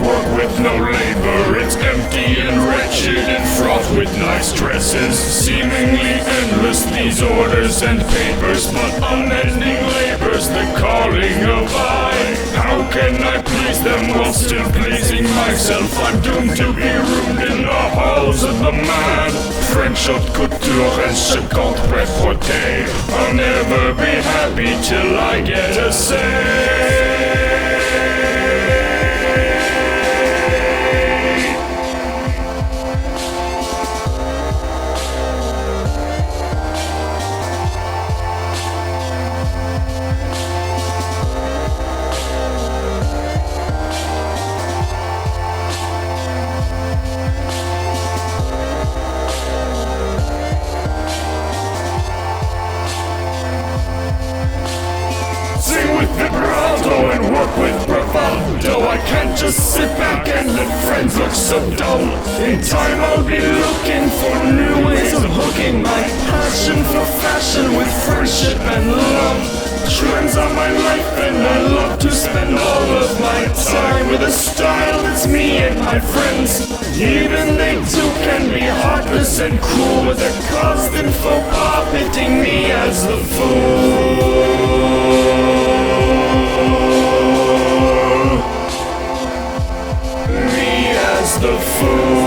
work with no labor. It's empty and wretched and fraught with nice dresses. Seemingly endless these orders and papers, but unending labor's the calling of I. How can I please them while still pleasing myself? I'm doomed to be ruined in the halls of the man. French haute couture and second prêt-à-porter. I'll never be happy till I get a say. Sing with vibrato and work with bravado. I can't just sit back and let friends look so dull. In time I'll be looking for new ways of hooking my passion for fashion with friendship and love. Trends are my life and I love to spend all of my time with a style that's me and my friends. Even they too can be heartless and cruel with their constant faux pas, pitting me as the fool. The fool.